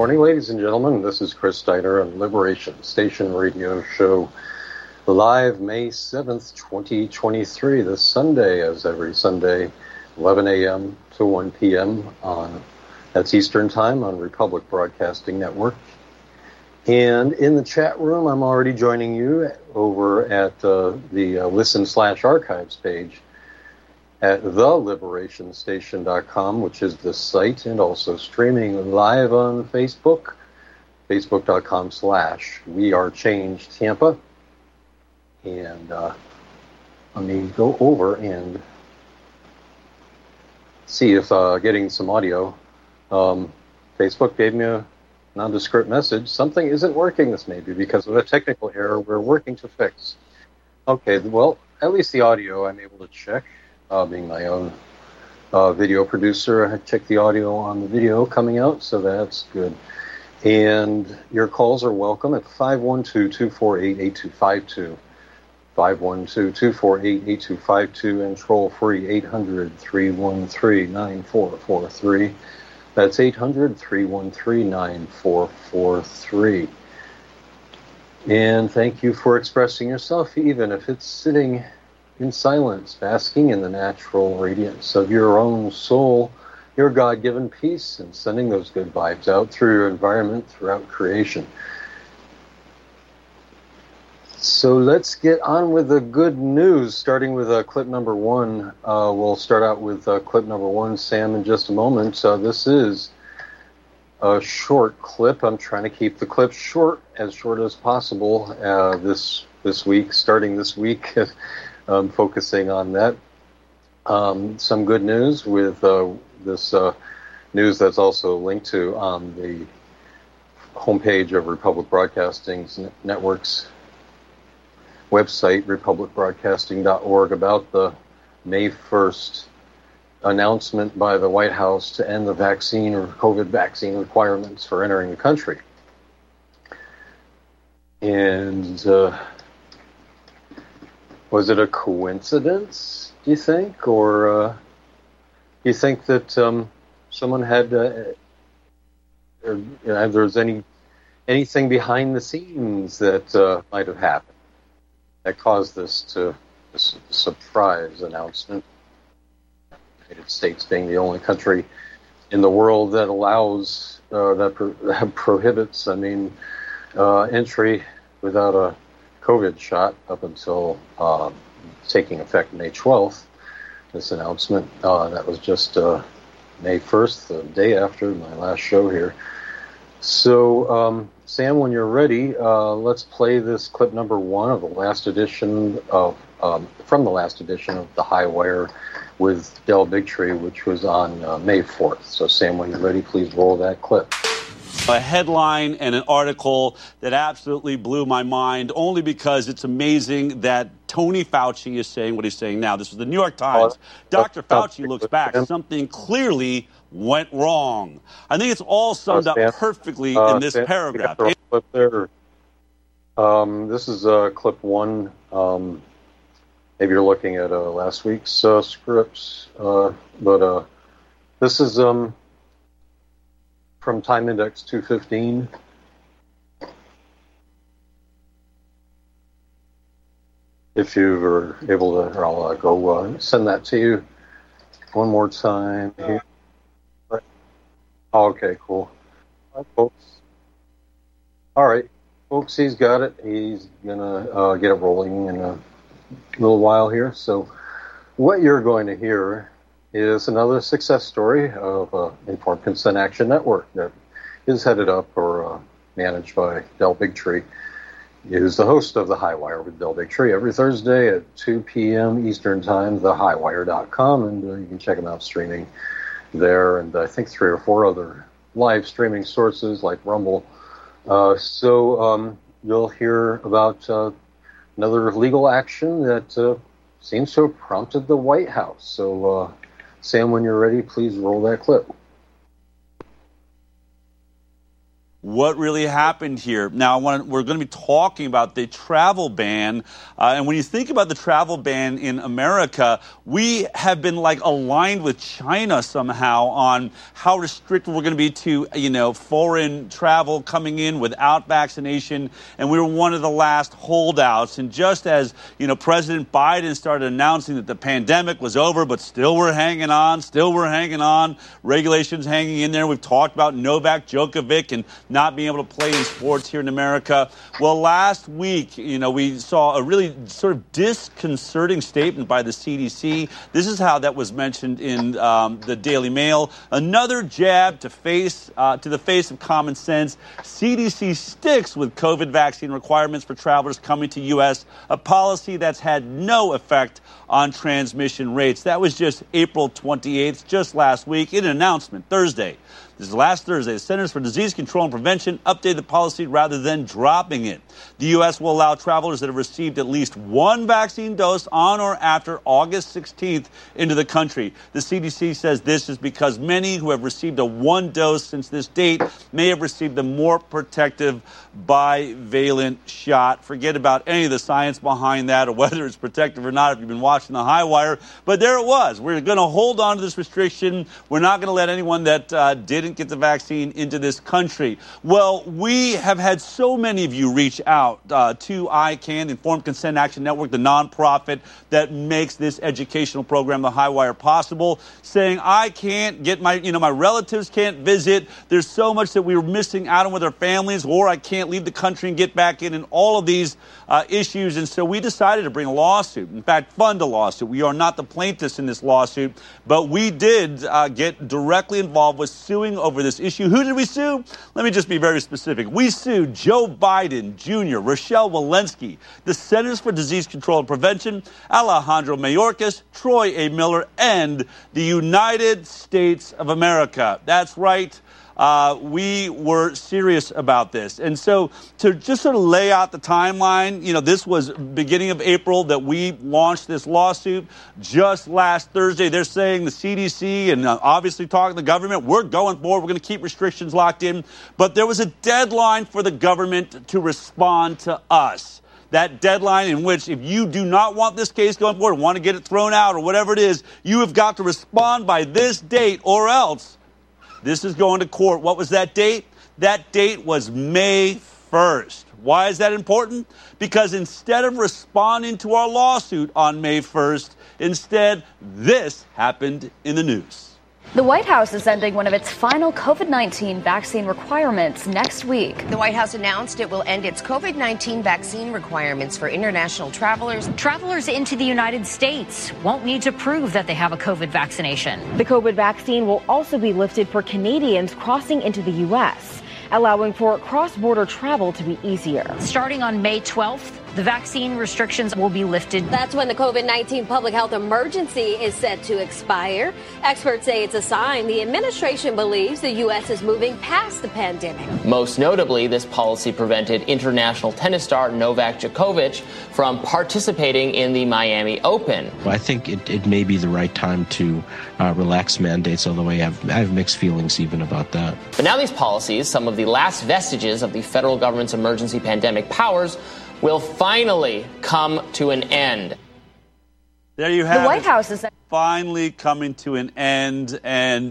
morning, ladies and gentlemen. This is Chris Steiner on Liberation Station Radio Show, live May 7th, 2023, this Sunday, as every Sunday, 11 a.m. to 1 p.m. That's Eastern Time on Republic Broadcasting Network. And in the chat room, I'm already joining you over at the listen/archives page at theliberationsstation.com, which is the site, and also streaming live on Facebook, facebook.com/wearechangetampa. And let me go over and see if getting some audio. Facebook gave me a nondescript message. Something isn't working. This may be because of a technical error we're working to fix. Okay, well, at least the audio I'm able to check. Being my own video producer, I check the audio on the video coming out, so that's good. And your calls are welcome at 512-248-8252, 512-248-8252, and troll-free 800-313-9443. That's 800-313-9443. And thank you for expressing yourself, even if it's sitting in silence, basking in the natural radiance of your own soul, your God-given peace, and sending those good vibes out through your environment throughout creation. So let's get on with the good news, starting with clip number one. We'll start out with clip number one, Sam, in just a moment. This is a short clip. I'm trying to keep the clip short as possible this week, starting this week. Focusing on that. Some good news with this news that's also linked to on the homepage of Republic Broadcasting Network's website, republicbroadcasting.org, about the May 1st announcement by the White House to end the vaccine or COVID vaccine requirements for entering the country. And was it a coincidence, do you think? Or do you think that someone had, there's anything behind the scenes that might have happened that caused this surprise announcement? The United States being the only country in the world that allows, that prohibits, entry without a COVID shot up until taking effect May 12th, this announcement. That was just May 1st, the day after my last show here. So, Sam, when you're ready, let's play this clip number one of the last edition of, from the last edition of The High Wire with Del Bigtree, which was on May 4th. So, Sam, when you're ready, please roll that clip. A headline and an article that absolutely blew my mind, only because it's amazing that Tony Fauci is saying what he's saying now. This was the New York Times. Dr. Fauci looks back. Something clearly went wrong. I think it's all summed up perfectly in this paragraph. Clip there. This is clip one. Maybe you're looking at last week's scripts, but this is from Time Index 215. If you were able to, I'll go send that to you one more time. Okay, cool. All right, folks. All right, folks, he's got it. He's going to get it rolling in a little while here. So what you're going to hear is another success story of Informed Consent Action Network that is headed up or managed by Del Bigtree, who's the host of The High Wire with Del Bigtree every Thursday at 2 p.m. Eastern Time, thehighwire.com, and you can check him out streaming there, and I think 3 or 4 other live streaming sources like Rumble. So you'll hear about another legal action that seems to have prompted the White House. So, Sam, when you're ready, please roll that clip. what really happened here. Now, we're going to be talking about the travel ban. And when you think about the travel ban in America, we have been aligned with China somehow on how restricted we're going to be to, foreign travel coming in without vaccination. And we were one of the last holdouts. And just as, President Biden started announcing that the pandemic was over, but still we're hanging on, regulations hanging in there. We've talked about Novak Djokovic and not being able to play in sports here in America. Well, last week, we saw a really sort of disconcerting statement by the CDC. This is how that was mentioned in the Daily Mail. Another jab to the face of common sense. CDC sticks with COVID vaccine requirements for travelers coming to U.S., a policy that's had no effect on transmission rates. That was just April 28th, just last week, in an announcement Thursday. This is last Thursday. The Centers for Disease Control and Prevention updated the policy rather than dropping it. The U.S. will allow travelers that have received at least one vaccine dose on or after August 16th into the country. The CDC says this is because many who have received a one dose since this date may have received a more protective bivalent shot. Forget about any of the science behind that or whether it's protective or not if you've been watching the High Wire. But there it was. We're going to hold on to this restriction. We're not going to let anyone that didn't get the vaccine into this country. Well, we have had so many of you reach out to ICANN, the Informed Consent Action Network, the nonprofit that makes this educational program, the High Wire, possible, saying, I can't get my relatives can't visit. There's so much that we were missing out on with our families, or I can't leave the country and get back in, and all of these issues. And so we decided to bring a lawsuit. In fact, fund a lawsuit. We are not the plaintiffs in this lawsuit, but we did get directly involved with suing over this issue. Who did we sue? Let me just be very specific. We sued Joe Biden Jr., Rochelle Walensky, the Centers for Disease Control and Prevention, Alejandro Mayorkas, Troy A. Miller, and the United States of America. That's right. We were serious about this. And so to just sort of lay out the timeline, this was beginning of April that we launched this lawsuit. Just last Thursday, they're saying the CDC and obviously talking to the government, we're going forward. We're going to keep restrictions locked in. But there was a deadline for the government to respond to us. That deadline in which if you do not want this case going forward, want to get it thrown out or whatever it is, you have got to respond by this date or else this is going to court. What was that date? That date was May 1st. Why is that important? Because instead of responding to our lawsuit on May 1st, instead, this happened in the news. The White House is ending one of its final COVID-19 vaccine requirements next week. The White House announced it will end its COVID-19 vaccine requirements for international travelers. Travelers into the United States won't need to prove that they have a COVID vaccination. The COVID vaccine will also be lifted for Canadians crossing into the U.S., allowing for cross-border travel to be easier. Starting on May 12th, the vaccine restrictions will be lifted. That's when the COVID-19 public health emergency is set to expire. Experts say it's a sign the administration believes the U.S. is moving past the pandemic. Most notably, this policy prevented international tennis star Novak Djokovic from participating in the Miami Open. I think it may be the right time to relax mandates, although I have mixed feelings even about that. But now these policies, some of the last vestiges of the federal government's emergency pandemic powers, will finally come to an end. There you have the White House is finally coming to an end. And,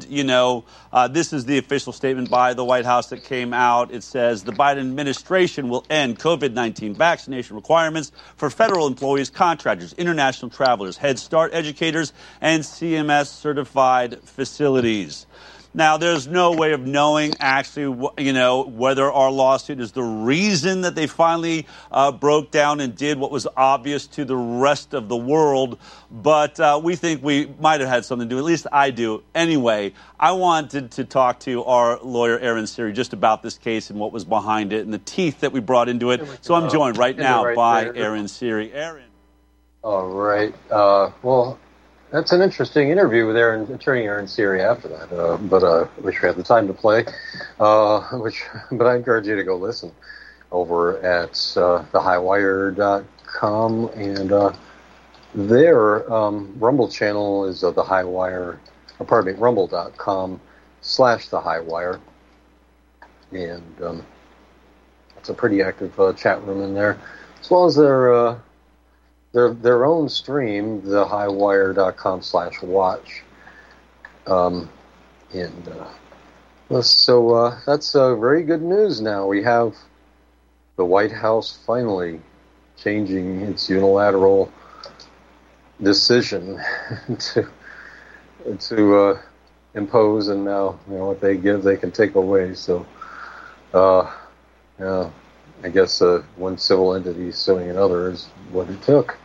this is the official statement by the White House that came out. It says the Biden administration will end COVID-19 vaccination requirements for federal employees, contractors, international travelers, Head Start educators, and CMS certified facilities. Now, there's no way of knowing actually, whether our lawsuit is the reason that they finally broke down and did what was obvious to the rest of the world. But we think we might have had something to do. At least I do. Anyway, I wanted to talk to our lawyer, Aaron Siri, just about this case and what was behind it and the teeth that we brought into it. So I'm joined right now by Aaron Siri. Aaron. All right. Well, that's an interesting interview with Attorney Aaron Siri after that, but I wish we had the time to play, but I encourage you to go listen over at thehighwire.com, and their Rumble channel is rumble.com/thehighwire, and it's a pretty active chat room in there, as well as their own stream, thehighwire.com/watch. So that's very good news now. We have the White House finally changing its unilateral decision to impose, and now what they give they can take away. So I guess one civil entity suing another is what it took.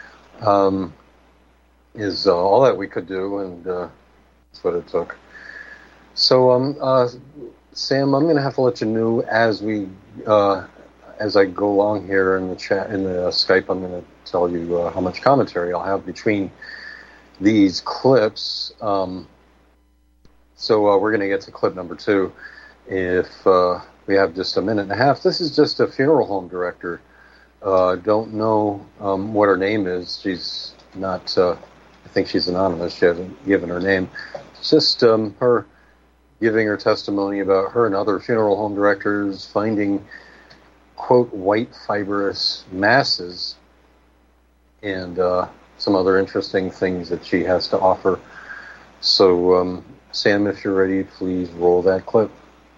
Is all that we could do, and that's what it took. So, Sam, I'm going to have to let you know as I go along here in the chat, in the Skype. I'm going to tell you how much commentary I'll have between these clips. So we're going to get to clip number 2 if we have just a minute and a half. This is just a funeral home director. Don't know what her name is. She's not. I think she's anonymous. She hasn't given her name. It's just her giving her testimony about her and other funeral home directors finding, quote, white fibrous masses and some other interesting things that she has to offer. So, Sam, if you're ready, please roll that clip.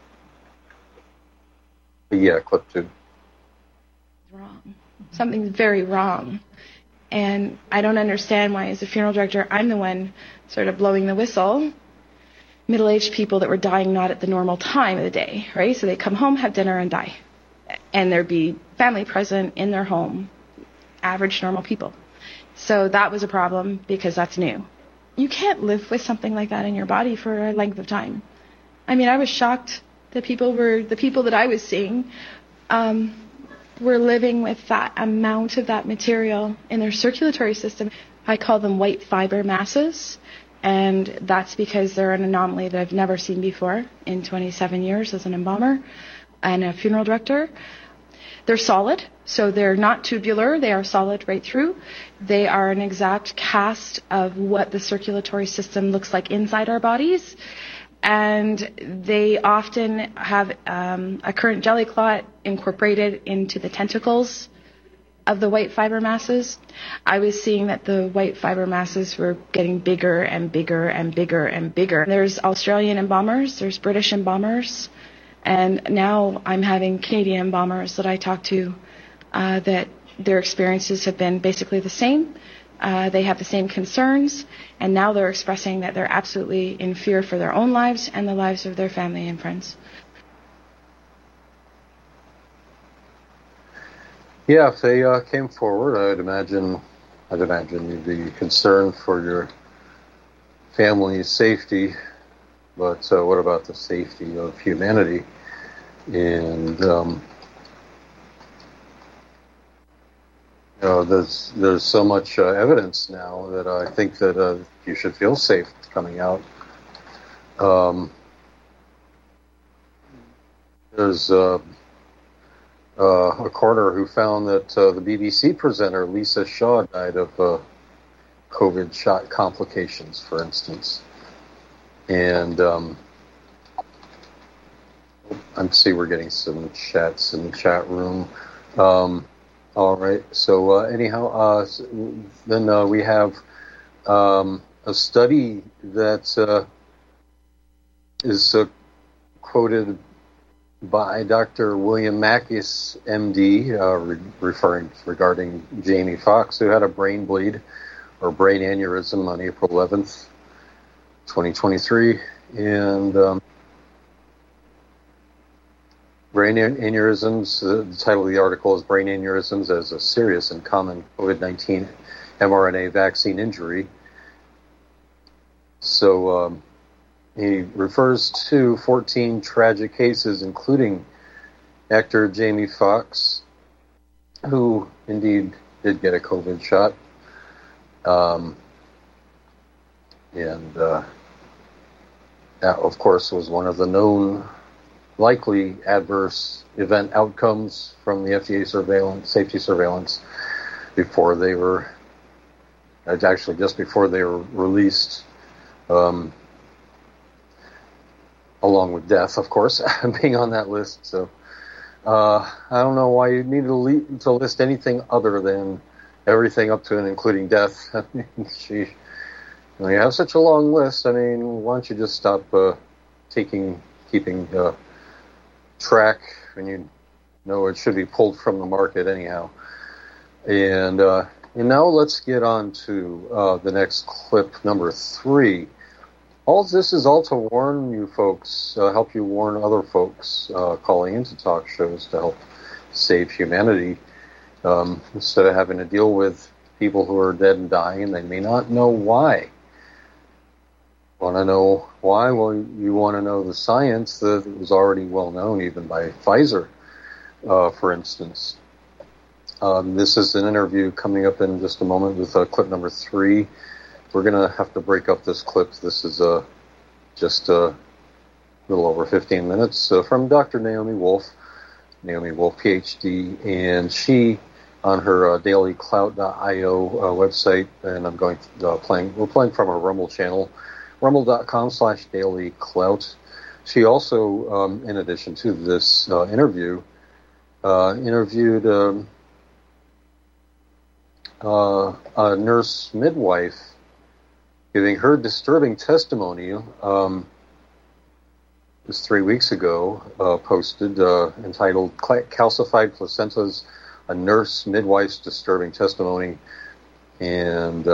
Yeah, clip 2. Wrong. Something's very wrong. And I don't understand why, as a funeral director, I'm the one sort of blowing the whistle. Middle-aged people that were dying not at the normal time of the day, right? So they come home, have dinner, and die. And there'd be family present in their home, average, normal people. So that was a problem because that's new. You can't live with something like that in your body for a length of time. I mean, I was shocked that the people that I was seeing were living with that amount of that material in their circulatory system. I call them white fiber masses. And that's because they're an anomaly that I've never seen before in 27 years as an embalmer and a funeral director. They're solid, so they're not tubular. They are solid right through. They are an exact cast of what the circulatory system looks like inside our bodies. And they often have a current jelly clot incorporated into the tentacles of the white fiber masses. I was seeing that the white fiber masses were getting bigger and bigger and bigger and bigger. There's Australian embalmers, there's British embalmers, and now I'm having Canadian embalmers that I talk to that their experiences have been basically the same. They have the same concerns, and now they're expressing that they're absolutely in fear for their own lives and the lives of their family and friends. Yeah, if they came forward, I'd imagine you'd be concerned for your family's safety. But what about the safety of humanity? And there's so much evidence now that I think that you should feel safe coming out. There's a coroner who found that the BBC presenter Lisa Shaw died of COVID shot complications, for instance. And I see we're getting some chats in the chat room. All right. So anyhow, then we have a study that is quoted by Dr. William Mackis, MD, regarding Jamie Foxx, who had a brain bleed or brain aneurysm on April 11th, 2023. And brain aneurysms, the title of the article is Brain Aneurysms as a Serious and Common COVID-19 mRNA Vaccine Injury. So he refers to 14 tragic cases, including actor Jamie Foxx, who indeed did get a COVID shot. And that, of course, was one of the known likely adverse event outcomes from the FDA safety surveillance before they were, actually just before they were released. along with death, of course, being on that list. So I don't know why you need to list anything other than everything up to and including death. I mean, you have such a long list. I mean, why don't you just stop keeping track when you know it should be pulled from the market anyhow. And now let's get on to the next clip, number 3. All this is all to warn you folks, help you warn other folks calling into talk shows to help save humanity. Instead of having to deal with people who are dead and dying and they may not know why. Want to know why? Well, you want to know the science that was already well known even by Pfizer, for instance. This is an interview coming up in just a moment with clip number 3. We're going to have to break up this clip. This is just a little over 15 minutes from Dr. Naomi Wolf, PhD, and she, on her dailyclout.io website, and we're playing from her Rumble channel, rumble.com/dailyclout. She also, in addition to this interview, interviewed a nurse midwife giving her disturbing testimony. It was 3 weeks ago, posted, entitled Calcified Placentas, a Nurse Midwife's Disturbing Testimony. And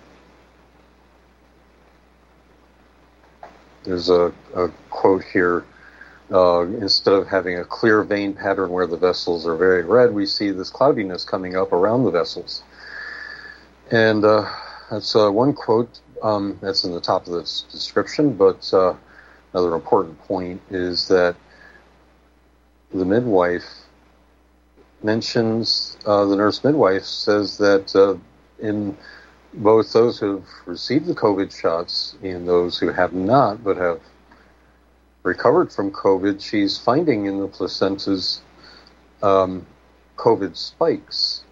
there's a quote here. Instead of having a clear vein pattern where the vessels are very red, we see this cloudiness coming up around the vessels. And that's one quote that's in the top of this description, but another important point is that the midwife mentions, the nurse midwife says that in both those who have received the COVID shots and those who have not but have recovered from COVID, she's finding in the placentas COVID spikes.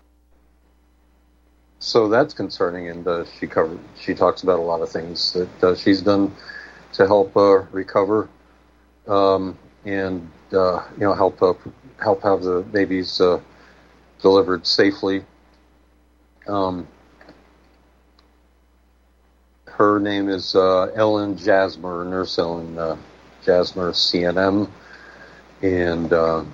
So that's concerning, and she talks about a lot of things that she's done to help recover and help have the babies delivered safely. Her name is Ellen Jasmer, Nurse Ellen Jasmer, CNM, and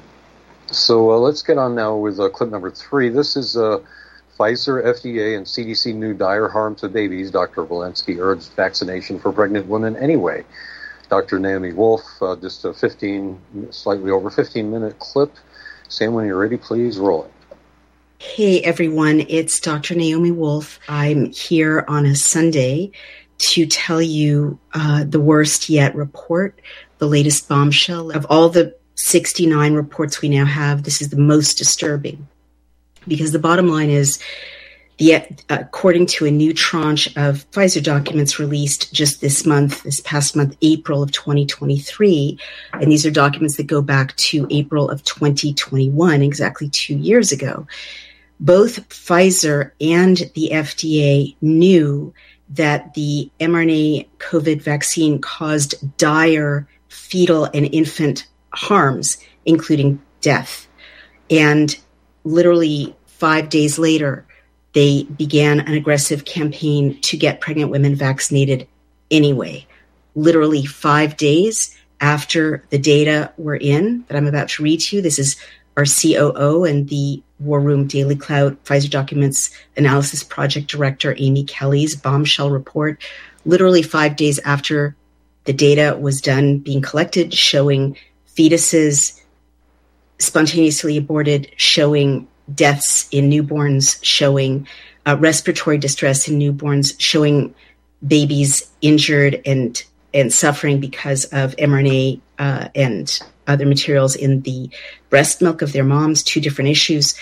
so let's get on now with clip number 3. This is Pfizer, FDA, and CDC knew dire harm to babies. Dr. Walensky urged vaccination for pregnant women anyway. Dr. Naomi Wolf, just a slightly over 15-minute clip. Sam, when you're ready, please roll it. Hey, everyone. It's Dr. Naomi Wolf. I'm here on a Sunday to tell you the worst yet report, the latest bombshell. Of all the 69 reports we now have, this is the most disturbing. Because the bottom line is, according to a new tranche of Pfizer documents released just this past month, April of 2023, and these are documents that go back to April of 2021, exactly 2 years ago, both Pfizer and the FDA knew that the mRNA COVID vaccine caused dire fetal and infant harms, including death. And literally 5 days later, they began an aggressive campaign to get pregnant women vaccinated anyway. Literally 5 days after the data were in that I'm about to read to you. This is our COO and the War Room Daily Clout Pfizer Documents Analysis Project Director, Amy Kelly's bombshell report. Literally 5 days after the data was done being collected, showing fetuses spontaneously aborted, showing deaths in newborns, showing respiratory distress in newborns, showing babies injured and suffering because of mRNA and other materials in the breast milk of their moms, 2 different issues.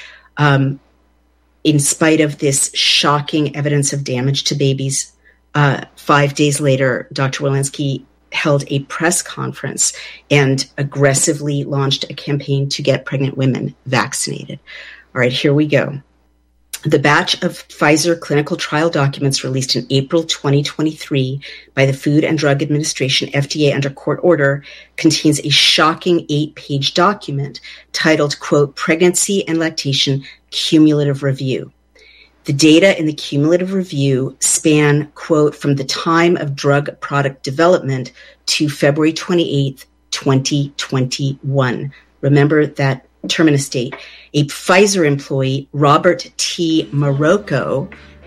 In spite of this shocking evidence of damage to babies, 5 days later, Dr. Walensky held a press conference and aggressively launched a campaign to get pregnant women vaccinated. All right, here we go. The batch of Pfizer clinical trial documents released in April 2023 by the Food and Drug Administration, FDA, under court order contains a shocking 8-page document titled, quote, Pregnancy and Lactation Cumulative Review. The data in the cumulative review span, quote, from the time of drug product development to February 28th, 2021. Remember that terminus date. A Pfizer employee, Robert T. Marocco,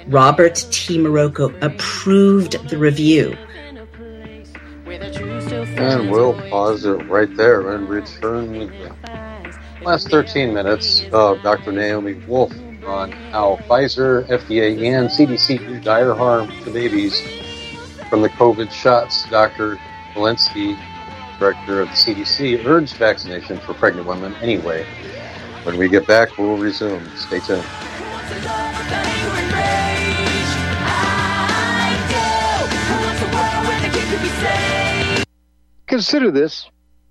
approved the review. And we'll pause it right there and return with the last 13 minutes of Dr. Naomi Wolf on how Pfizer, FDA, and CDC do dire harm to babies from the COVID shots. Dr. Walensky, director of the CDC, urged vaccination for pregnant women anyway. When we get back, we'll resume. Stay tuned. Consider this.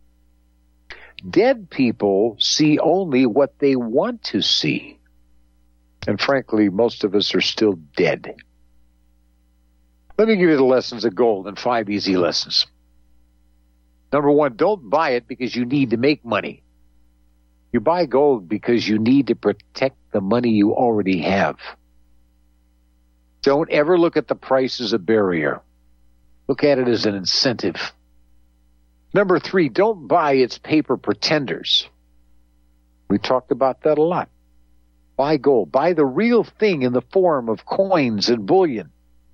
Dead people see only what they want to see. And frankly, most of us are still dead. Let me give you the lessons of gold in 5 easy lessons. Number 1, don't buy it because you need to make money. You buy gold because you need to protect the money you already have. Don't ever look at the price as a barrier. Look at it as an incentive. Number 3, don't buy its paper pretenders. We talked about that a lot. Buy gold. Buy the real thing in the form of coins and bullion.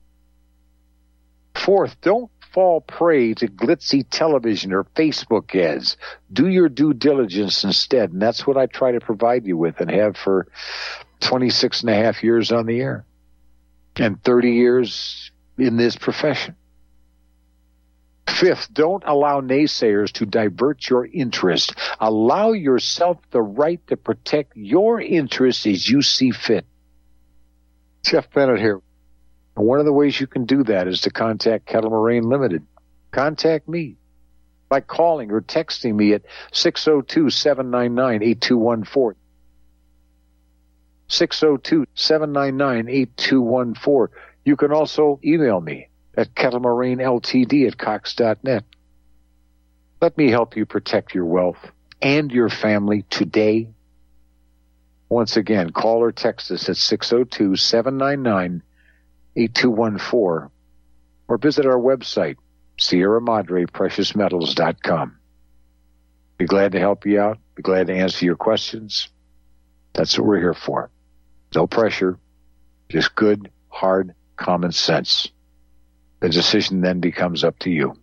4th, don't fall prey to glitzy television or Facebook ads. Do your due diligence instead, and that's what I try to provide you with and have for 26 and a half years on the air and 30 years in this profession. 5th, don't allow naysayers to divert your interest. Allow yourself the right to protect your interests as you see fit. Jeff Bennett here. And one of the ways you can do that is to contact Kettle Moraine Limited. Contact me by calling or texting me at 602-799-8214. 602-799-8214. You can also email me at kettlemoraineLTD@cox.net. Let me help you protect your wealth and your family today. Once again, call or text us at 602-799-8214 or visit our website, Sierra Madre Precious Metals.com. Be glad to help you out. Be glad to answer your questions. That's what we're here for. No pressure, just good, hard, common sense. The decision then becomes up to you.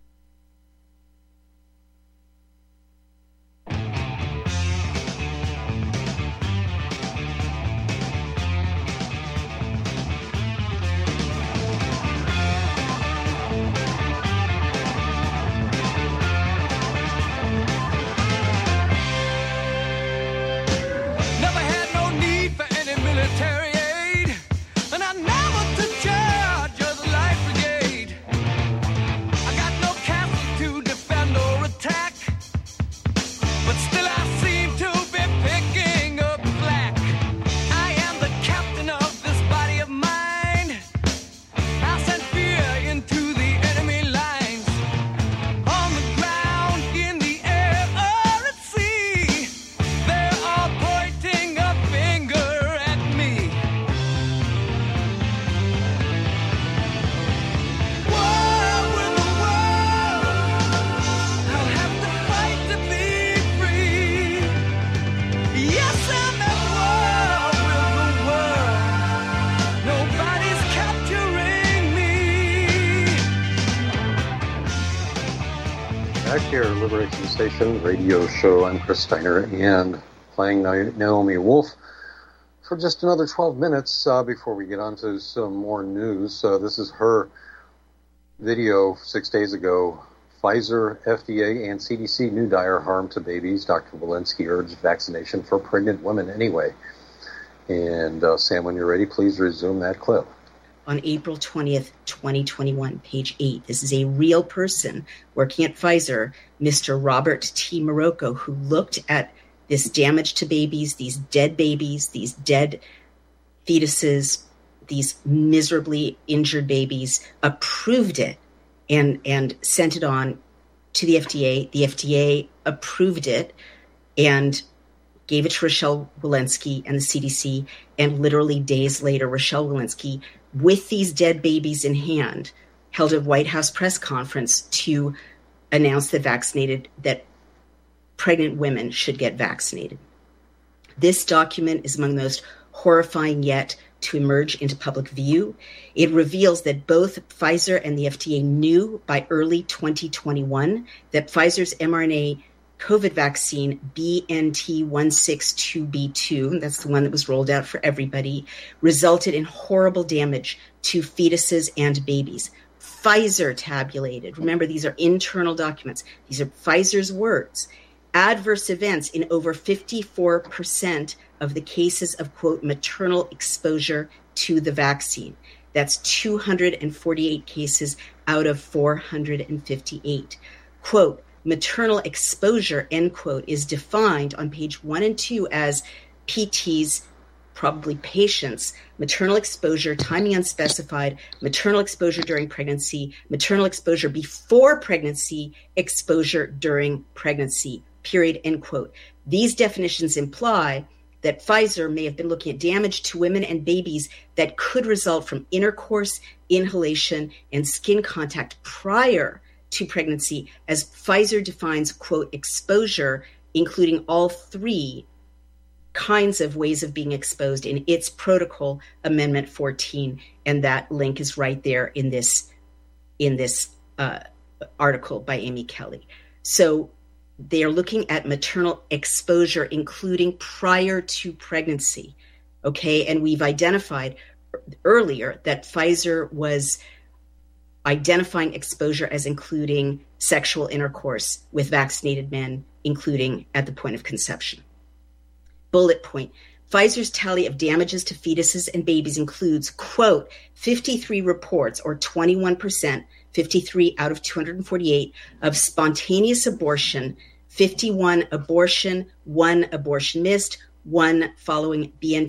Liberation Station radio show. I'm Chris Steiner, and playing Naomi Wolf for just another 12 minutes before we get on to some more news. This is her video 6 days ago. Pfizer, FDA, and CDC knew dire harm to babies. Dr. Walensky urged vaccination for pregnant women anyway. And Sam, when you're ready, please resume that clip. On April 20th, 2021, page 8. This is a real person working at Pfizer, Mr. Robert T. Marocco, who looked at this damage to babies, these dead fetuses, these miserably injured babies, approved it and sent it on to the FDA. The FDA approved it and gave it to Rochelle Walensky and the CDC. And literally days later, Rochelle Walensky, with these dead babies in hand, held a White House press conference to announce that pregnant women should get vaccinated. This document is among the most horrifying yet to emerge into public view. It reveals that both Pfizer and the FDA knew by early 2021 that Pfizer's mRNA COVID vaccine BNT162b2, that's the one that was rolled out for everybody, resulted in horrible damage to fetuses and babies. Pfizer tabulated, remember these are internal documents, these are Pfizer's words, adverse events in over 54% of the cases of, quote, maternal exposure to the vaccine. That's 248 cases out of 458. Quote, maternal exposure, end quote, is defined on page 1 and 2 as PTs, probably patients, maternal exposure, timing unspecified, maternal exposure during pregnancy, maternal exposure before pregnancy, exposure during pregnancy, period, end quote. These definitions imply that Pfizer may have been looking at damage to women and babies that could result from intercourse, inhalation, and skin contact prior to pregnancy, as Pfizer defines, quote, exposure, including all three kinds of ways of being exposed in its protocol, Amendment 14. And that link is right there in this article by Amy Kelly. So they are looking at maternal exposure, including prior to pregnancy. Okay. And we've identified earlier that Pfizer was identifying exposure as including sexual intercourse with vaccinated men, including at the point of conception. Bullet point. Pfizer's tally of damages to fetuses and babies includes, quote, 53 reports or 21%, 53 out of 248 of spontaneous abortion, 51 abortion, 1 abortion missed, 1 following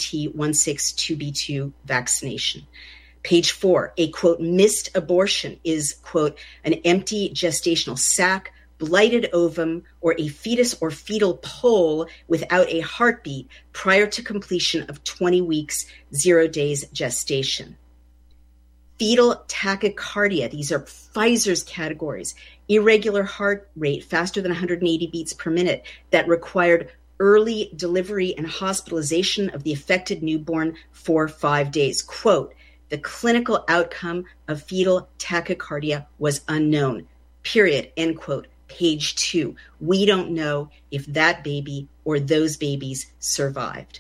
BNT162b2 vaccination. Page 4, a, quote, missed abortion is, quote, an empty gestational sac, blighted ovum, or a fetus or fetal pole without a heartbeat prior to completion of 20 weeks, 0 days gestation. Fetal tachycardia, these are Pfizer's categories, irregular heart rate faster than 180 beats per minute that required early delivery and hospitalization of the affected newborn for 5 days. Quote, the clinical outcome of fetal tachycardia was unknown, period, end quote. Page 2. We don't know if that baby or those babies survived.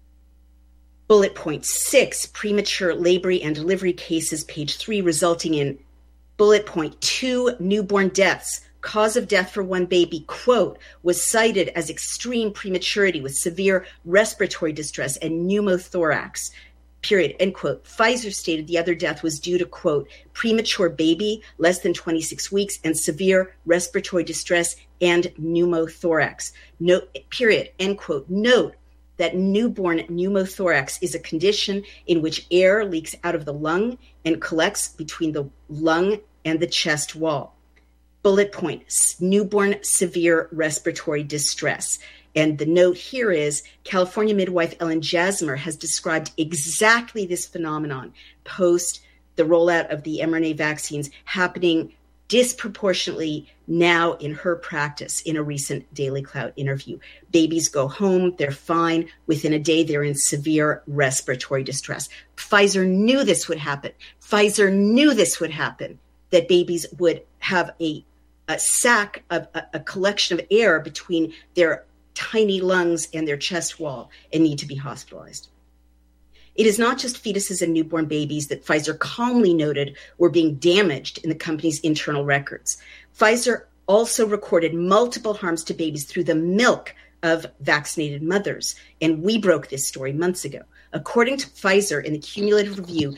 Bullet point 6, premature labor and delivery cases, page 3, resulting in bullet point 2, newborn deaths. Cause of death for one baby, quote, was cited as extreme prematurity with severe respiratory distress and pneumothorax. Period, end quote. Pfizer stated the other death was due to, quote, premature baby, less than 26 weeks, and severe respiratory distress and pneumothorax. Note, period, end quote. Note that newborn pneumothorax is a condition in which air leaks out of the lung and collects between the lung and the chest wall. Bullet point, newborn severe respiratory distress. And the note here is California midwife Ellen Jasmer has described exactly this phenomenon post the rollout of the mRNA vaccines happening disproportionately now in her practice in a recent Daily Cloud interview. Babies go home, they're fine. Within a day, they're in severe respiratory distress. Pfizer knew this would happen. Pfizer knew this would happen, that babies would have a sac of a collection of air between their tiny lungs and their chest wall and need to be hospitalized. It is not just fetuses and newborn babies that Pfizer calmly noted were being damaged in the company's internal records. Pfizer also recorded multiple harms to babies through the milk of vaccinated mothers, and we broke this story months ago. According to Pfizer, in the cumulative review,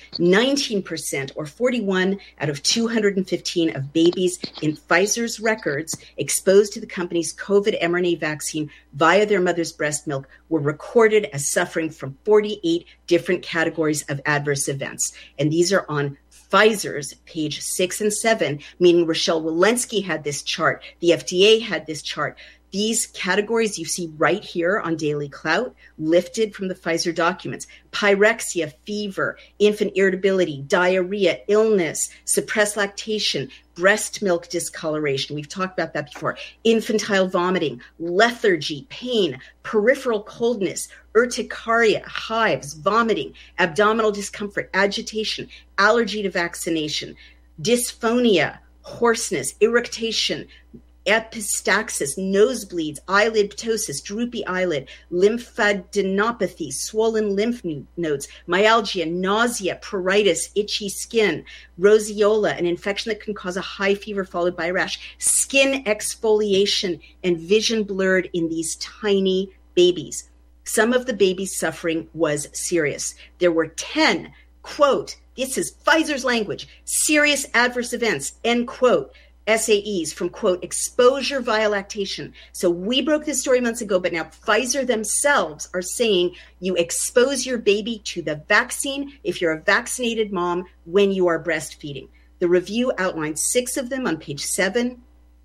19% or 41 out of 215 of babies in Pfizer's records exposed to the company's COVID mRNA vaccine via their mother's breast milk were recorded as suffering from 48 different categories of adverse events. And these are on Pfizer's page 6 and 7, meaning Rochelle Walensky had this chart. The FDA had this chart. These categories you see right here on Daily Clout, lifted from the Pfizer documents: pyrexia, fever, infant irritability, diarrhea, illness, suppressed lactation, breast milk discoloration. We've talked about that before. Infantile vomiting, lethargy, pain, peripheral coldness, urticaria, hives, vomiting, abdominal discomfort, agitation, allergy to vaccination, dysphonia, hoarseness, irritation, epistaxis, nosebleeds, eyelid ptosis, droopy eyelid, lymphadenopathy, swollen lymph nodes, myalgia, nausea, pruritus, itchy skin, roseola, an infection that can cause a high fever followed by a rash, skin exfoliation, and vision blurred in these tiny babies. Some of the babies' suffering was serious. There were 10, quote, this is Pfizer's language, serious adverse events, end quote, SAEs from, quote, exposure via lactation. So we broke this story months ago, but now Pfizer themselves are saying you expose your baby to the vaccine if you're a vaccinated mom when you are breastfeeding. The review outlines 6 of them on page 7.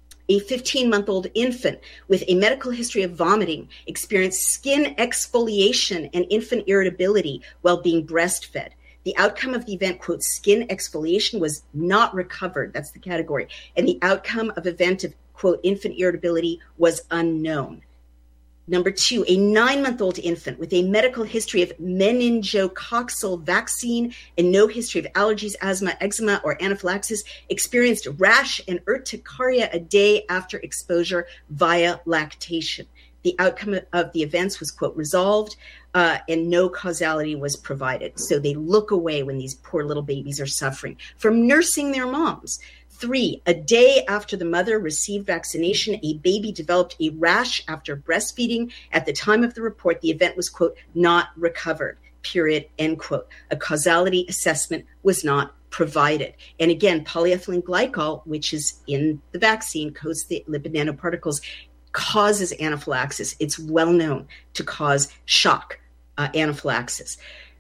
A 15-month-old infant with a medical history of vomiting experienced skin exfoliation and infant irritability while being breastfed. The outcome of the event, quote, skin exfoliation was not recovered. That's the category. And the outcome of event of, quote, infant irritability was unknown. Number 2, a 9-month-old infant with a medical history of meningococcal vaccine and no history of allergies, asthma, eczema, or anaphylaxis experienced rash and urticaria a day after exposure via lactation. The outcome of the events was, quote, resolved, and no causality was provided. So they look away when these poor little babies are suffering from nursing their moms. 3, a day after the mother received vaccination, a baby developed a rash after breastfeeding. At the time of the report, the event was, quote, not recovered, period, end quote. A causality assessment was not provided. And again, polyethylene glycol, which is in the vaccine, coats the lipid nanoparticles, causes anaphylaxis. It's well known to cause shock anaphylaxis.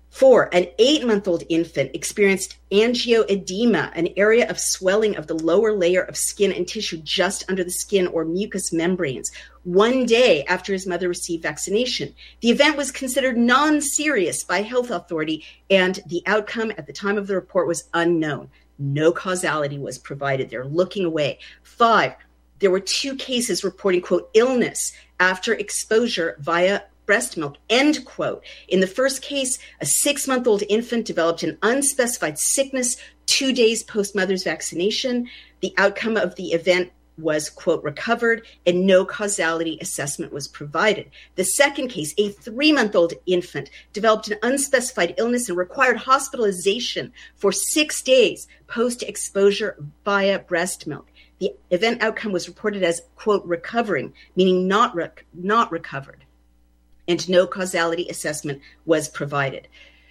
4, an 8-month-old infant experienced angioedema, an area of swelling of the lower layer of skin and tissue just under the skin or mucous membranes, 1 day after his mother received vaccination. The event was considered non-serious by a health authority, and the outcome at the time of the report was unknown. No causality was provided. They're looking away. 5, there were 2 cases reporting, quote, illness after exposure via breast milk, end quote. In the first case, a 6-month-old infant developed an unspecified sickness 2 days post-mother's vaccination. The outcome of the event was, quote, recovered, and no causality assessment was provided. The second case, a 3-month-old infant developed an unspecified illness and required hospitalization for 6 days post-exposure via breast milk. The event outcome was reported as, quote, recovering, meaning not recovered, and no causality assessment was provided.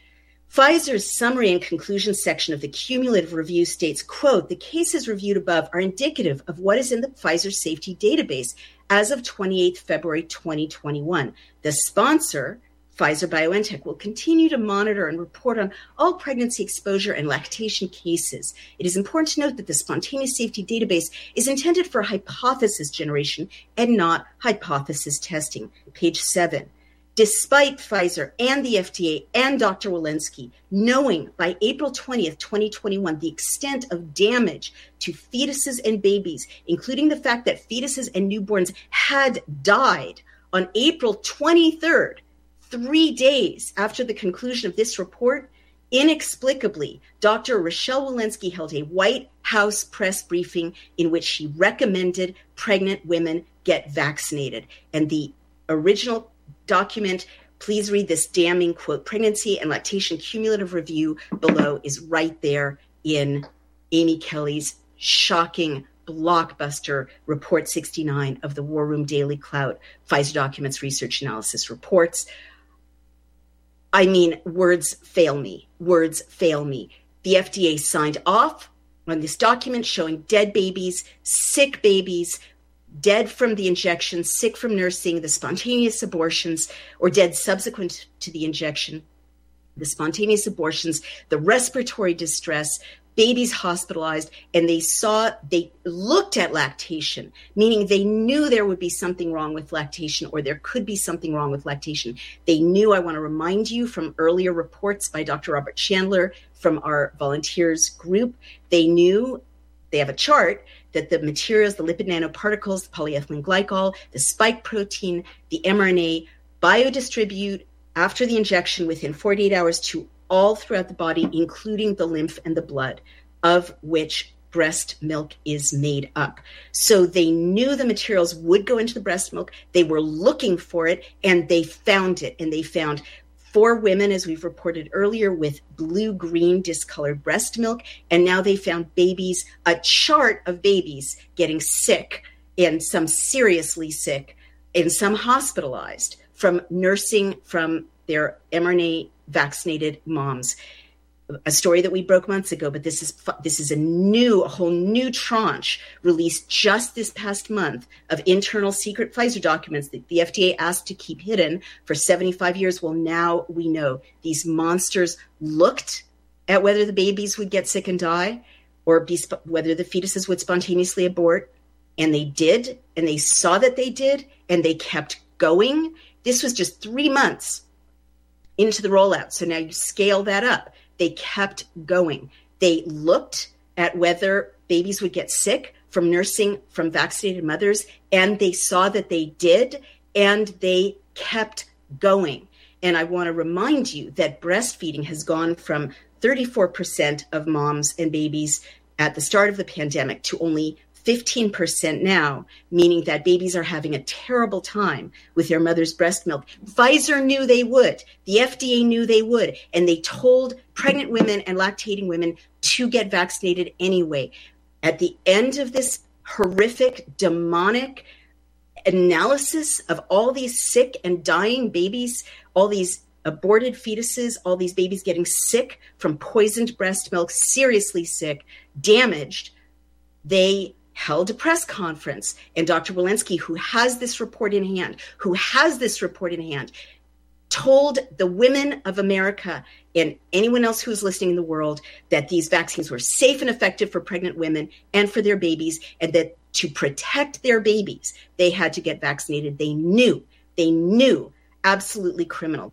Pfizer's summary and conclusion section of the cumulative review states, quote, the cases reviewed above are indicative of what is in the Pfizer safety database as of 28 February 2021. The sponsor, Pfizer-BioNTech, will continue to monitor and report on all pregnancy exposure and lactation cases. It is important to note that the spontaneous safety database is intended for hypothesis generation and not hypothesis testing. Page 7. Despite Pfizer and the FDA and Dr. Walensky knowing by April 20th, 2021, the extent of damage to fetuses and babies, including the fact that fetuses and newborns had died on April 23rd, 3 days after the conclusion of this report, inexplicably, Dr. Rochelle Walensky held a White House press briefing in which she recommended pregnant women get vaccinated. And the original document, please read this damning, quote, pregnancy and lactation cumulative review below, is right there in Amy Kelly's shocking blockbuster Report 69 of the War Room Daily Clout, Pfizer Documents Research Analysis Reports. I mean, words fail me. Words fail me. The FDA signed off on this document showing dead babies, sick babies, dead from the injection, sick from nursing, the spontaneous abortions, or dead subsequent to the injection, the spontaneous abortions, the respiratory distress, babies hospitalized, and they looked at lactation, meaning they knew there would be something wrong with lactation, or there could be something wrong with lactation. They knew, I want to remind you from earlier reports by Dr. Robert Chandler from our volunteers group, they knew, they have a chart, that the materials, the lipid nanoparticles, the polyethylene glycol, the spike protein, the mRNA biodistribute after the injection within 48 hours to all throughout the body, including the lymph and the blood, of which breast milk is made up. So they knew the materials would go into the breast milk. They were looking for it, and they found it. And they found 4 women, as we've reported earlier, with blue-green discolored breast milk. And now they found babies, a chart of babies getting sick, and some seriously sick, and some hospitalized from nursing from their mRNA vaccinated moms. A story that we broke months ago, but this is a whole new tranche released just this past month of internal secret Pfizer documents that the FDA asked to keep hidden for 75 years. Well, now we know these monsters looked at whether the babies would get sick and die, or whether the fetuses would spontaneously abort, and they did, and they saw that they did, and they kept going. This was just 3 months into the rollout. So now you scale that up. They kept going. They looked at whether babies would get sick from nursing from vaccinated mothers, and they saw that they did, and they kept going. And I want to remind you that breastfeeding has gone from 34% of moms and babies at the start of the pandemic to only 15% now, meaning that babies are having a terrible time with their mother's breast milk. Pfizer knew they would. The FDA knew they would. And they told pregnant women and lactating women to get vaccinated anyway. At the end of this horrific, demonic analysis of all these sick and dying babies, all these aborted fetuses, all these babies getting sick from poisoned breast milk, seriously sick, damaged, they held a press conference, and Dr. Walensky, who has this report in hand, told the women of America and anyone else who is listening in the world that these vaccines were safe and effective for pregnant women and for their babies, and that to protect their babies, they had to get vaccinated. They knew, absolutely criminal.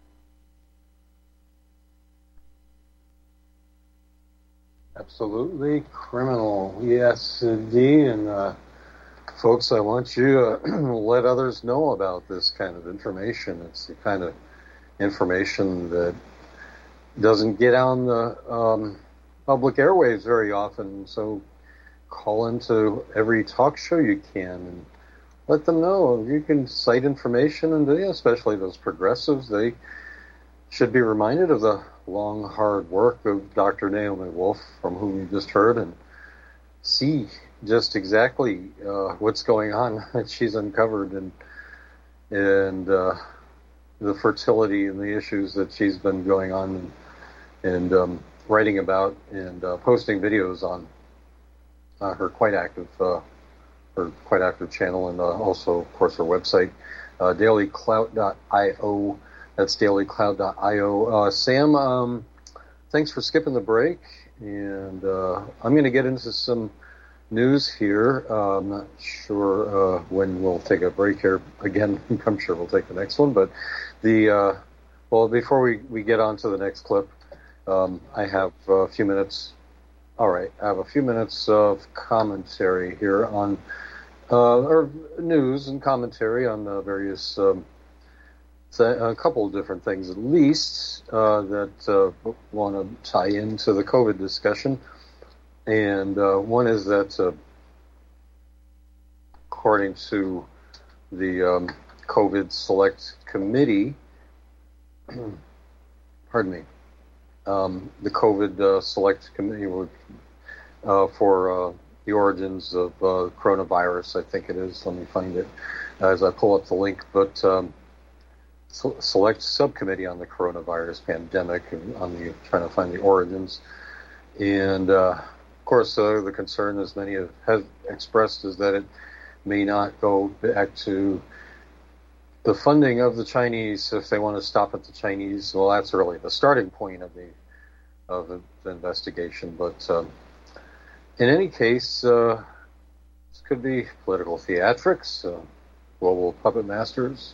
Absolutely criminal. Yes, indeed. And folks, I want you to let others know about this kind of information. It's the kind of information that doesn't get on the public airwaves very often. So call into every talk show you can and let them know. You can cite information, and especially those progressives, they should be reminded of the long, hard work of Dr. Naomi Wolf, from whom you just heard, and see just exactly what's going on that she's uncovered, and the fertility and the issues that she's been going on and writing about and posting videos on her quite active channel, and also, of course, her website, dailyclout.io. That's dailycloud.io. Sam, thanks for skipping the break. And I'm going to get into some news here. I'm not sure when we'll take a break here. Again, I'm sure we'll take the next one. But before we get on to the next clip, I have a few minutes. All right, I have a few minutes of commentary here on, or news and commentary on various a couple of different things, at least, that want to tie into the COVID discussion. And one is that, according to the COVID Select Committee, pardon me, the COVID Select Committee for the origins of coronavirus, I think it is. Let me find it as I pull up the link. But select subcommittee on the coronavirus pandemic and trying to find the origins. And of course, the concern, as many have expressed, is that it may not go back to the funding of the Chinese if they want to stop at the Chinese. Well, that's really the starting point of the investigation. But in any case, this could be political theatrics, global puppet masters,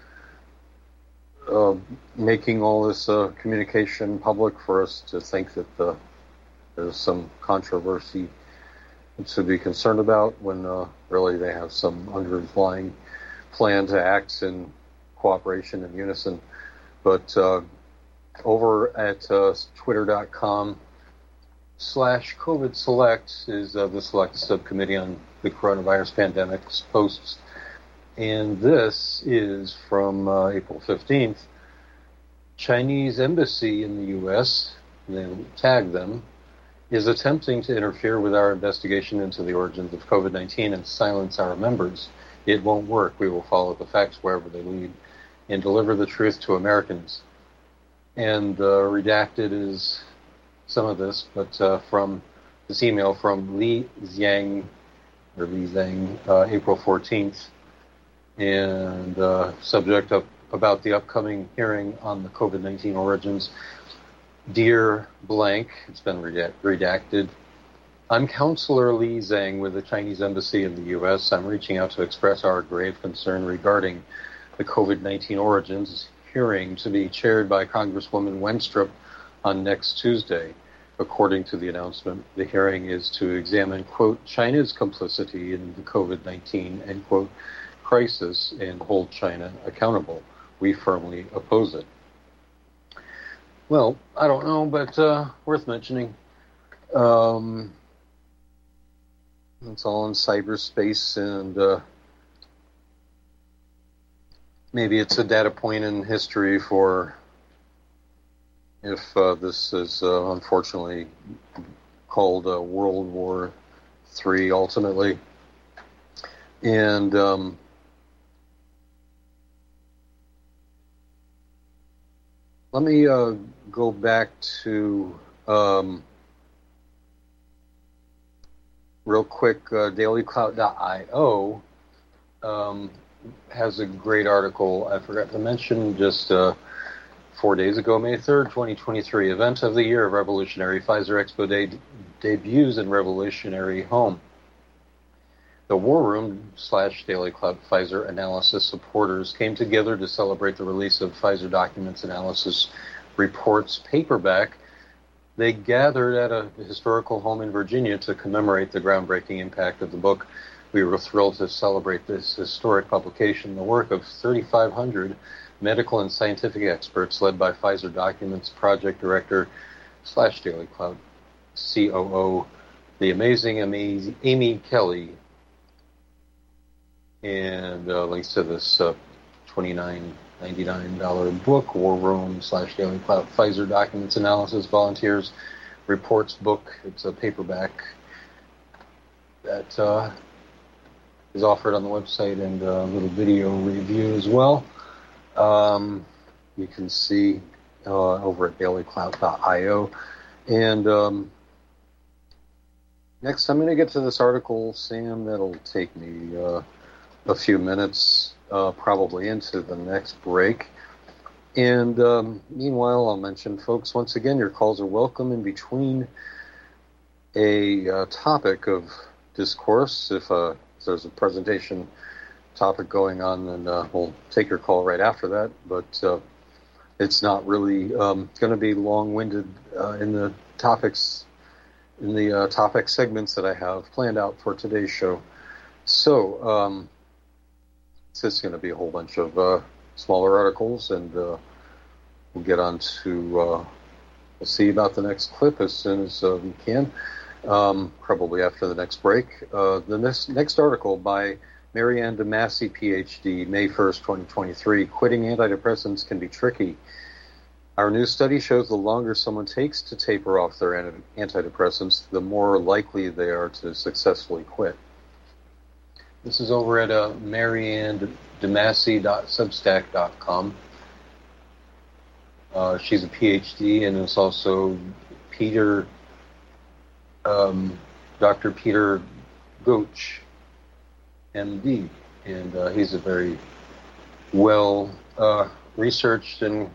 making all this communication public for us to think that there's some controversy to be concerned about when really they have some underlying plan to act in cooperation and unison. But over at twitter.com/COVID Select is the Select Subcommittee on the Coronavirus Pandemic's posts. And this is from April 15th. Chinese embassy in the U.S., they tagged them, is attempting to interfere with our investigation into the origins of COVID-19 and silence our members. It won't work. We will follow the facts wherever they lead and deliver the truth to Americans. And redacted is some of this, but from this email from Li Zhang, April 14th, and subject about the upcoming hearing on the COVID-19 origins. Dear blank, it's been redacted. I'm Counselor Li Zhang with the Chinese Embassy in the U.S. I'm reaching out to express our grave concern regarding the COVID-19 origins hearing to be chaired by Congresswoman Wenstrup on next Tuesday. According to the announcement, the hearing is to examine, quote, China's complicity in the COVID-19, end quote, crisis and hold China accountable. We firmly oppose it. Well, I don't know, but worth mentioning. It's all in cyberspace, and maybe it's a data point in history for if this is unfortunately called World War III ultimately. And let me go back to real quick. DailyClout.io has a great article I forgot to mention just 4 days ago, May 3rd, 2023. Event of the year of Revolutionary. Pfizer Expo Day debuts in Revolutionary Home. The War Room / Daily Clout Pfizer analysis supporters came together to celebrate the release of Pfizer Documents Analysis Reports paperback. They gathered at a historical home in Virginia to commemorate the groundbreaking impact of the book. We were thrilled to celebrate this historic publication, the work of 3,500 medical and scientific experts led by Pfizer Documents Project Director / Daily Clout COO, the amazing Amy Kelly. And links to this $29.99 book, War Room / Daily Clout Pfizer Documents Analysis Volunteers Reports book. It's a paperback that is offered on the website, and a little video review as well. You can see over at dailyclout.io. And next, I'm going to get to this article, Sam, that'll take me a few minutes, probably into the next break. And meanwhile, I'll mention, folks, once again, your calls are welcome in between a topic of discourse. If there's a presentation topic going on, then we'll take your call right after that. But it's not really going to be long-winded in the topics, in the topic segments that I have planned out for today's show. So it's just going to be a whole bunch of smaller articles, and we'll get on to, we'll see about the next clip as soon as we can, probably after the next break. The next article by Marianne DeMasi, PhD, May 1st, 2023. Quitting antidepressants can be tricky. Our new study shows the longer someone takes to taper off their antidepressants, the more likely they are to successfully quit. This is over at mariannedemasi.substack.com. She's a PhD and is also Dr. Peter Gotch, MD, and he's a very well researched and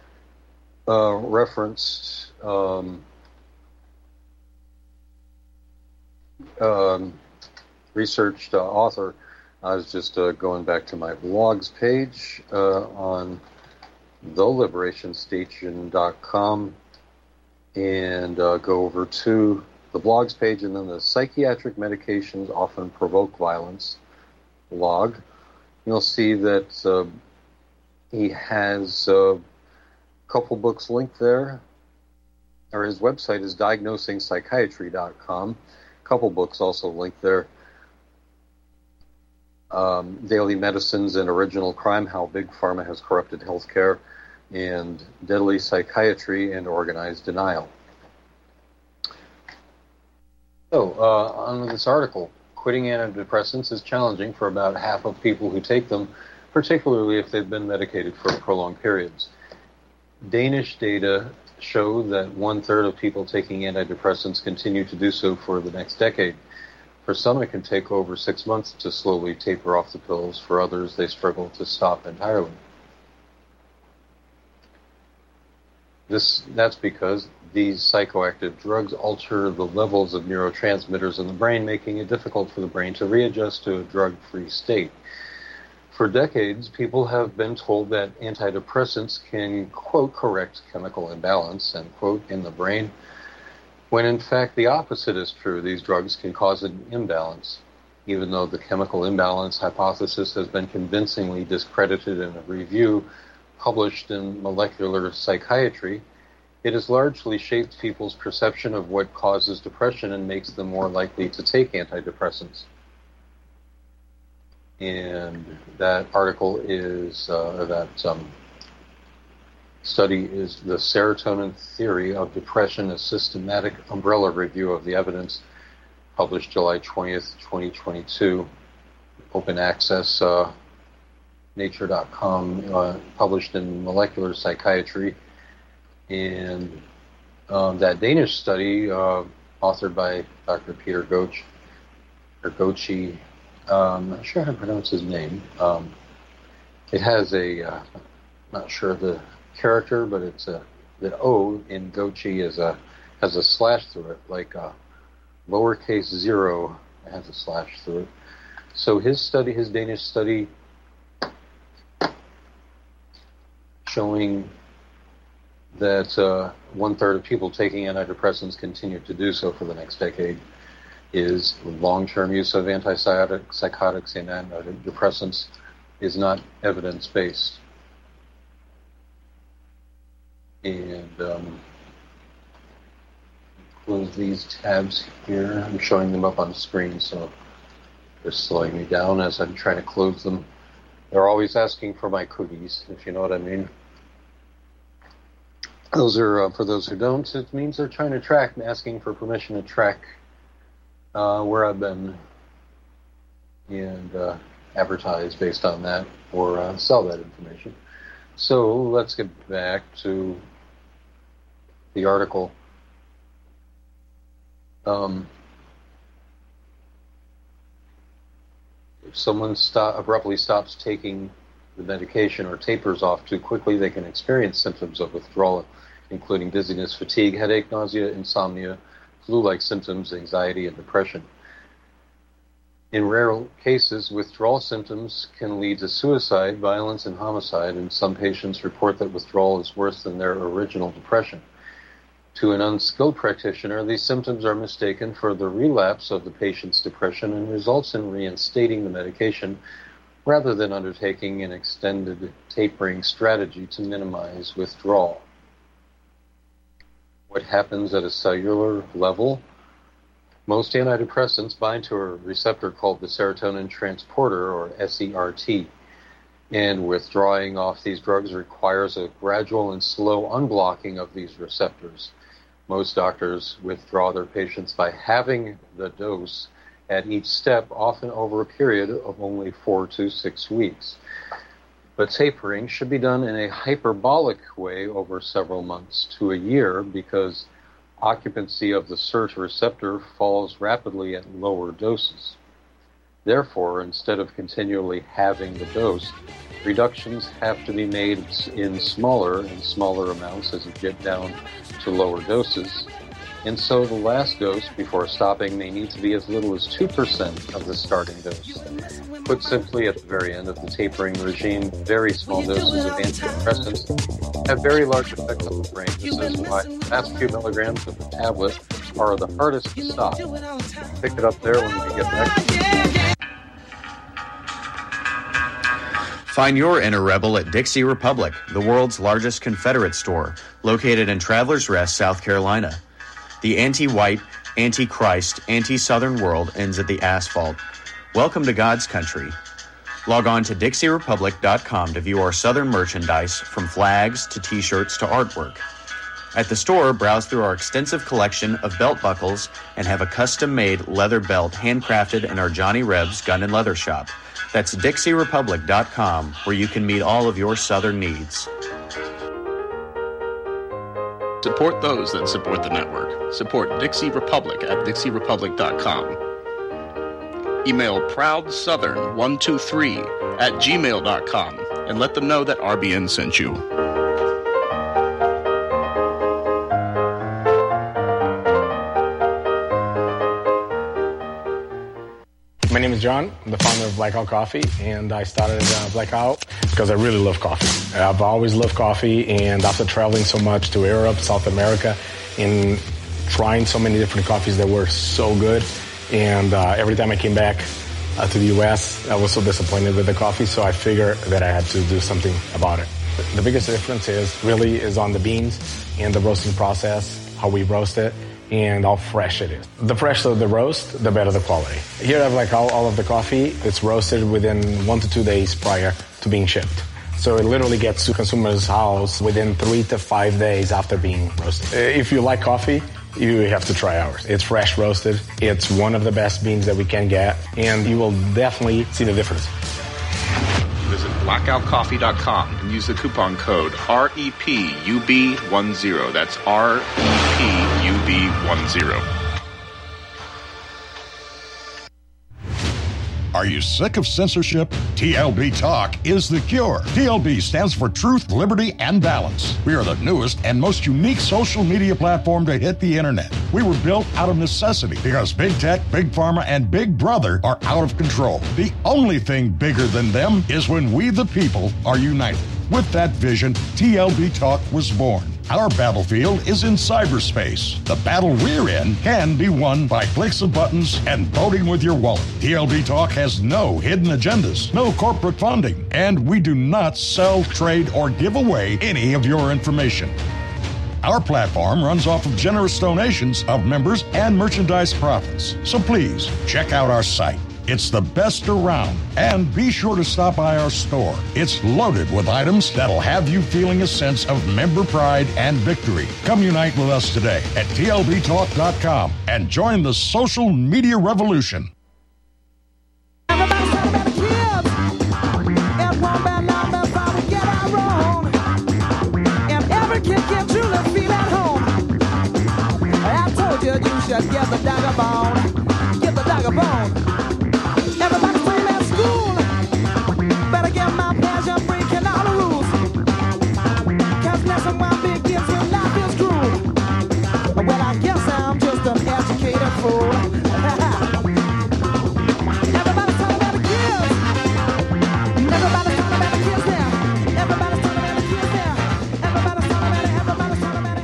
referenced researched author. I was just going back to my blogs page on theliberationsstation.com and go over to the blogs page, and then the psychiatric medications often provoke violence blog. You'll see that he has a couple books linked there, or his website is diagnosingpsychiatry.com. A couple books also linked there. Daily Medicines and Original Crime, How Big Pharma Has Corrupted Healthcare, and Deadly Psychiatry and Organized Denial. So, on this article, quitting antidepressants is challenging for about half of people who take them, particularly if they've been medicated for prolonged periods. Danish data show that 1/3 of people taking antidepressants continue to do so for the next decade. For some, it can take over 6 months to slowly taper off the pills. For others, they struggle to stop entirely. That's because these psychoactive drugs alter the levels of neurotransmitters in the brain, making it difficult for the brain to readjust to a drug-free state. For decades, people have been told that antidepressants can, quote, correct chemical imbalance, end quote, in the brain, when in fact the opposite is true. These drugs can cause an imbalance. Even though the chemical imbalance hypothesis has been convincingly discredited in a review published in Molecular Psychiatry, it has largely shaped people's perception of what causes depression and makes them more likely to take antidepressants. And that article is, study is The Serotonin Theory of Depression, a Systematic Umbrella Review of the Evidence, published July 20th, 2022, open access, nature.com, published in Molecular Psychiatry. And that Danish study, authored by Dr. Peter Gotch, or Gotchi, I'm not sure how to pronounce his name. It has I'm not sure the character, but it's the O in Gotchi has a slash through it, like lowercase 0 has a slash through it. So his Danish study, showing that 1/3 of people taking antidepressants continue to do so for the next decade, is long-term use of antipsychotics and antidepressants is not evidence-based. And close these tabs here. I'm showing them up on the screen, so they're slowing me down as I'm trying to close them. They're always asking for my cookies, if you know what I mean. Those are, for those who don't, it means they're trying to track and asking for permission to track where I've been and advertise based on that or sell that information. So let's get back to the article. If someone abruptly stops taking the medication or tapers off too quickly, they can experience symptoms of withdrawal, including dizziness, fatigue, headache, nausea, insomnia, flu-like symptoms, anxiety, and depression. In rare cases, withdrawal symptoms can lead to suicide, violence, and homicide, and some patients report that withdrawal is worse than their original depression. To an unskilled practitioner, these symptoms are mistaken for the relapse of the patient's depression and results in reinstating the medication rather than undertaking an extended tapering strategy to minimize withdrawal. What happens at a cellular level? Most antidepressants bind to a receptor called the serotonin transporter, or SERT, and withdrawing off these drugs requires a gradual and slow unblocking of these receptors. Most doctors withdraw their patients by halving the dose at each step, often over a period of only 4 to 6 weeks. But tapering should be done in a hyperbolic way over several months to a year because occupancy of the SIRT receptor falls rapidly at lower doses. Therefore, instead of continually halving the dose, reductions have to be made in smaller and smaller amounts as you get down to lower doses. And so the last dose before stopping may need to be as little as 2% of the starting dose. Put simply, at the very end of the tapering regime, very small doses of antidepressants have very large effects on the brain. This is why the last few milligrams of the tablet are the hardest to stop. Pick it up there when we get back. Find your inner rebel at Dixie Republic, the world's largest Confederate store, located in Travelers Rest, South Carolina. The anti-white, anti-Christ, anti-Southern world ends at the asphalt. Welcome to God's country. Log on to DixieRepublic.com to view our Southern merchandise, from flags to T-shirts to artwork. At the store, browse through our extensive collection of belt buckles and have a custom-made leather belt handcrafted in our Johnny Reb's Gun and Leather Shop. That's DixieRepublic.com, where you can meet all of your Southern needs. Support those that support the network. Support Dixie Republic at DixieRepublic.com. Email ProudSouthern123@gmail.com and let them know that RBN sent you. My name is John. I'm the founder of Blackout Coffee, and I started Blackout because I really love coffee. I've always loved coffee, and after traveling so much to Europe, South America, and trying so many different coffees that were so good, and every time I came back to the U.S., I was so disappointed with the coffee, so I figured that I had to do something about it. The biggest difference is on the beans and the roasting process, how we roast it, and how fresh it is. The fresher the roast, the better the quality. Here I have all of the coffee. It's roasted within 1 to 2 days prior to being shipped. So it literally gets to consumer's house within 3 to 5 days after being roasted. If you like coffee, you have to try ours. It's fresh roasted. It's one of the best beans that we can get, and you will definitely see the difference. Visit blackoutcoffee.com and use the coupon code REPUB10. That's REPUB10. Are you sick of censorship? TLB Talk is the cure. TLB stands for Truth, Liberty, and Balance. We are the newest and most unique social media platform to hit the internet. We were built out of necessity because Big Tech, Big Pharma, and Big Brother are out of control. The only thing bigger than them is when we, the people, are united. With that vision, TLB Talk was born. Our battlefield is in cyberspace. The battle we're in can be won by clicks of buttons and voting with your wallet. TLB Talk has no hidden agendas, no corporate funding, and we do not sell, trade, or give away any of your information. Our platform runs off of generous donations of members and merchandise profits. So please, check out our site. It's the best around. And be sure to stop by our store. It's loaded with items that'll have you feeling a sense of member pride and victory. Come unite with us today at TLBTalk.com and join the social media revolution. You should get the dagger bone. Get the dagger bone. Everybody's playing at school. Better get my pleasure, breaking all the rules. Cause lesson one big gives when life is cruel. Well, I guess I'm just an educated fool. Everybody's talking about the kids. Everybody's talking about the kids now. Everybody's talking about the kids now. Everybody's talking about it. Everybody's talking about it.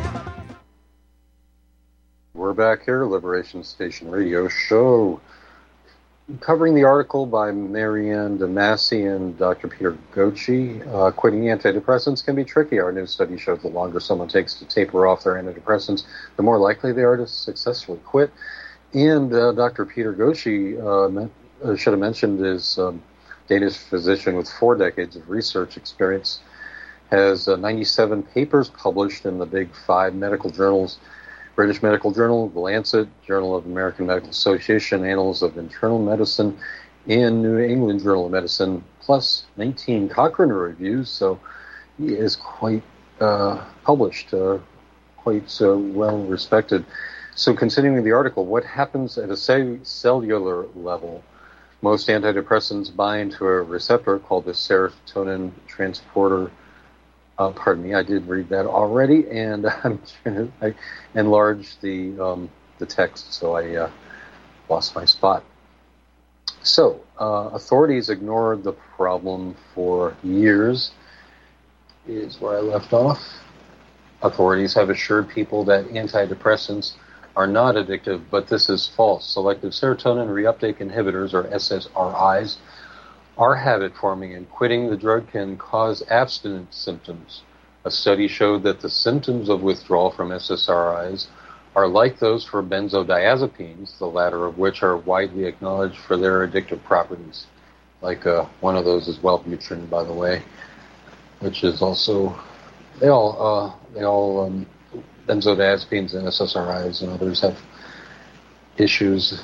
We're back here, Liberation Station Radio Show, covering the article by Marianne DeMasi and Dr. Peter Gotchi. Quitting antidepressants can be tricky. Our new study showed the longer someone takes to taper off their antidepressants, the more likely they are to successfully quit. And Dr. Peter Gotchi should have mentioned is Danish physician with 4 decades of research experience, has 97 papers published in the big 5 medical journals: British Medical Journal, The Lancet, Journal of American Medical Association, Annals of Internal Medicine, and New England Journal of Medicine, plus 19 Cochrane reviews. So he is quite published, quite well respected. So continuing the article, what happens at a cellular level? Most antidepressants bind to a receptor called the serotonin transporter. Pardon me, I did read that already, and I enlarged the text, so I lost my spot. So, authorities ignored the problem for years, is where I left off. Authorities have assured people that antidepressants are not addictive, but this is false. Selective serotonin reuptake inhibitors, or SSRIs, are habit-forming, and quitting the drug can cause abstinence symptoms. A study showed that the symptoms of withdrawal from SSRIs are like those for benzodiazepines, the latter of which are widely acknowledged for their addictive properties. Like one of those is Wellbutrin, by the way, which is also they all benzodiazepines and SSRIs and others have issues.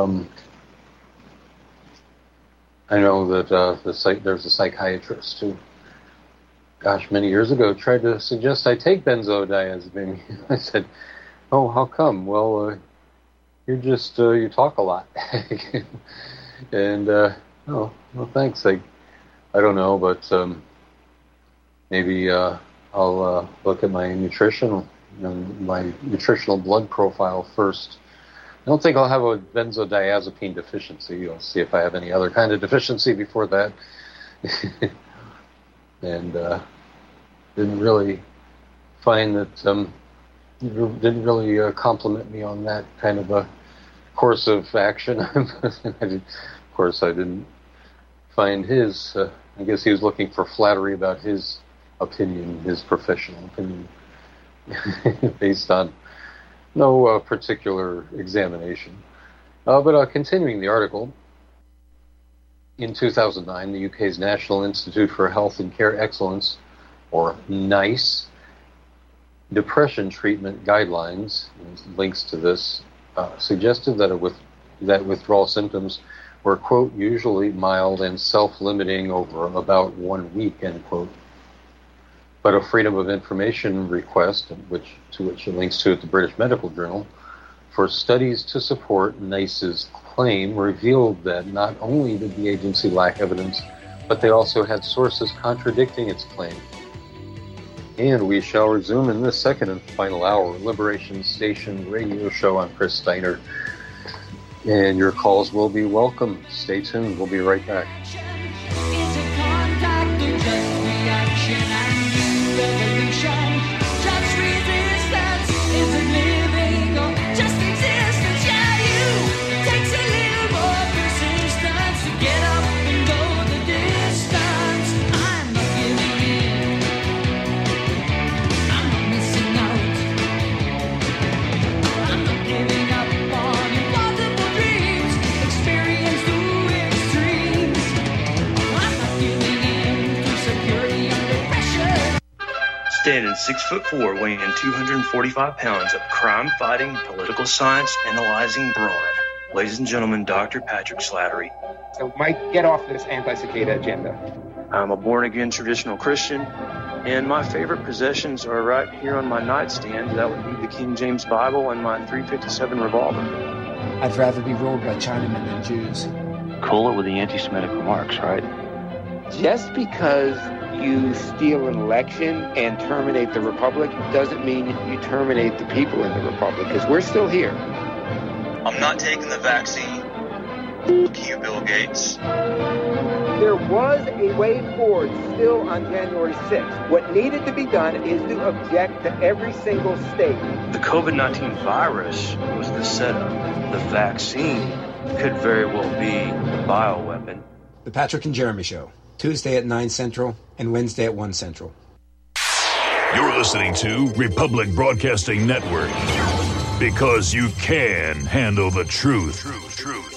I know that there's a psychiatrist who, many years ago, tried to suggest I take benzodiazepine. I said, "Oh, how come?" "Well, you talk a lot." And oh, well, thanks. I don't know, but maybe I'll look at my nutritional blood profile first. I don't think I'll have a benzodiazepine deficiency. I'll see if I have any other kind of deficiency before that. And didn't really find that, didn't really compliment me on that kind of a course of action. Of course, I didn't find his, I guess he was looking for flattery about his opinion, his professional opinion, based on no particular examination. But continuing the article, in 2009, the UK's National Institute for Health and Care Excellence, or NICE, depression treatment guidelines, links to this, suggested that withdrawal symptoms were, quote, usually mild and self-limiting over about 1 week, end quote. But a Freedom of Information request, to which it links to at the British Medical Journal, for studies to support NICE's claim revealed that not only did the agency lack evidence, but they also had sources contradicting its claim. And we shall resume in this second and final hour, Liberation Station radio show. I'm Chris Steiner, and your calls will be welcome. Stay tuned. We'll be right back. Revolution, just resistance, is it living or just existence? Yeah, you takes a little more persistence to get up and go the distance. I'm not giving in, I'm not missing out, I'm not giving up on impossible dreams, experience through extremes. I'm not giving in to security under pressure. Standing 6'4", weighing 245 pounds of crime-fighting, political science analyzing brawn. Ladies and gentlemen, Dr. Patrick Slattery. So, Mike, get off this anti-cicada agenda. I'm a born-again traditional Christian, and my favorite possessions are right here on my nightstand. That would be the King James Bible and my .357 revolver. I'd rather be ruled by Chinamen than Jews. Cool it with the anti-Semitic remarks, right? Just because you steal an election and terminate the Republic doesn't mean you terminate the people in the Republic, because we're still here. I'm not taking the vaccine. Fuck you, Bill Gates. There was a way forward still on January 6th. What needed to be done is to object to every single state. The COVID-19 virus was the setup. The vaccine could very well be the bioweapon. The Patrick and Jeremy Show, Tuesday at 9 Central and Wednesday at 1 Central. You're listening to Republic Broadcasting Network, because you can handle the truth.